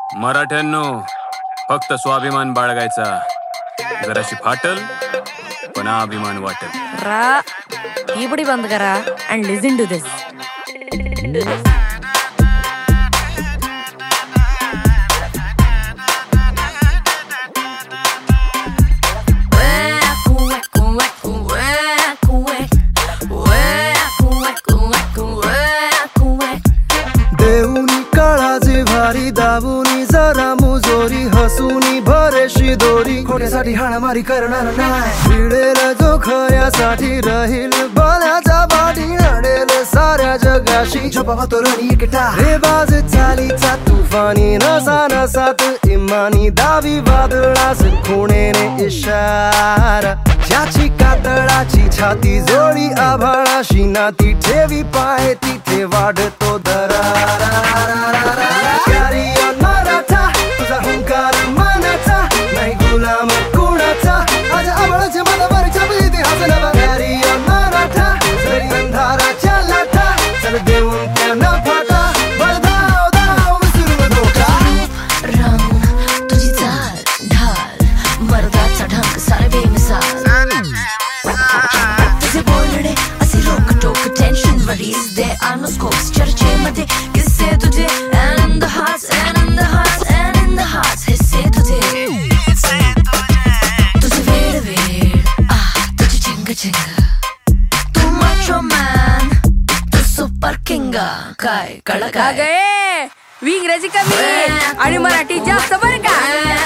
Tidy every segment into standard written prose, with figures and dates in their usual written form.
मराठ्यांनो, फक्त स्वाभिमान बाळगायचा. जराशी फाटल पण अभिमान वाटल. रा इबडी बंद करा and listen to this. देऊनी काळाची भारी दाबुनी जरा मुजोरी हसूनी भरेशी दोरी खोट्यासाठी हाणामारी करणार नाही. भिडेल जो खऱ्यासाठी राहील बलाच्या पाठी अडेल साऱ्या जगाशी छपावा तो रणी एकटा रे बाज चालीचा तुफानी नसा नसात इमानी दावी वादळास खुणेने इशारा ज्याची कातळाची छाती जोडी आभाळाशी नाती ठेवी पाय तिथे वाढतो दरारा. Carry on मराठा, तुझा हुंकार मानाचा नाही गुलाम कुणाचा. आज आवळाच्या मनावर छापी इतिहास नवा. Carry on मराठा, जरी अंधाराच्या लाटा चल देऊन त्यांना फाटा. बळदाव दाव विसरू धोका. रंग तुझी चाल ढाल मर्दाचा ढंग सारे बेमिसाल. तुझे बोलणे असे रोक टोक टेन्शन वरीज दे आनो स्कोप्स चर्चेमध्ये किस्से तुझे and in the hearts and in the hearts and in the hearts हिस्से तुझे तुझे वेड वेड तुझी चिंग चिंग तू macho man तू सुपर किंग काय कळलं का काय गे इंग्रजी कमी आणि मराठी जास्त बरं का.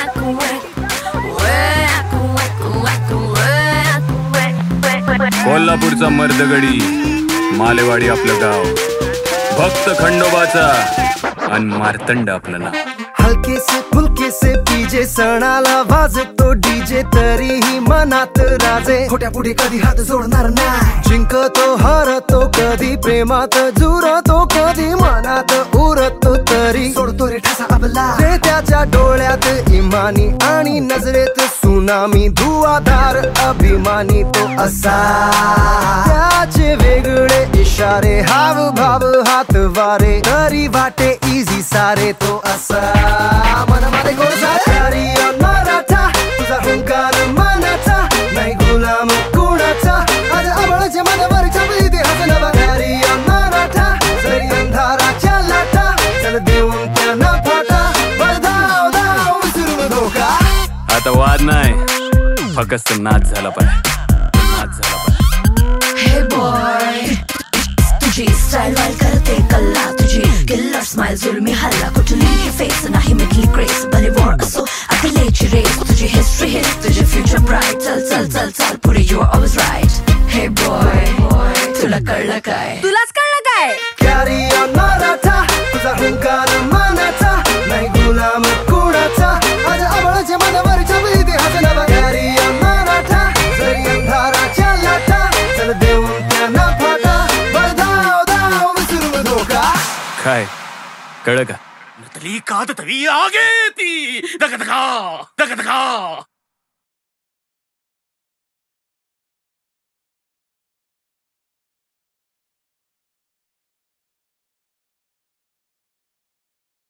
कोल्हापूरचा मर्दगडी मालेवाडी आपलं गाव. भक्त खंडोबाचा आणि मार्तंड आपलं नाव. हलके से फुलके से पीजे सणाला वाजतो डीजे तरीही मनात राजे खोट्या पुढे कधी हात जोडणार नाही. जिंकतो हरतो कधी प्रेमात जुरतो कधी मनात उरतो तरी सोडतो रे ठसा आपला. रे त्याच्या डोळ्यात इमानी आणि नजरेत सुनामी धुवाधार अभिमानी तो असा. त्याचे वेगळे इशारे हाव भाव हात वारे तरी वाटे इझी सारे तो असा. मनामध्ये गोळसा Carry on मराठा, तुझा हुंकार मानाचा नाही गुलाम कुणाचा. आज आवळाच्या मनावर छापी इतिहास नवा. Carry on मराठा, जरी अंधाराच्या लाटा चल देऊन त्यांना फाटा. बळदाव दाव विसरून धोका. आता वाद नाही, फक्त नाच झाला पाहिजे. नाच झाला पाहिजे. हे बॉय तुझी स्टाईल वाईल करते कल्ला तुझी किल्लर स्माइल जुलमी हल्ला कुठली ही फेस नाही मिटली क्रेस भले वॉर असो अकलेची रेस तुझी हिस्ट्री हिट तुझे फ्युचर ब्राईट चल चल चल चल पुढे you are always right. Hey boy तुला कळलं काय तुलाच कळलं काय. Carry on मराठा, तुझा हुंकार मानाचा नाही गुलाम कुणाचा. आज आवळाच्या मनावर छापी इतिहास नवा. Carry on मराठा, जरी अंधाराच्या लाटा चल देऊन त्यांना फाटा. बळदाव दाव विसरून धोका. काय कळलं का. नतली कात तरी आगे ती दगदगा दगदगा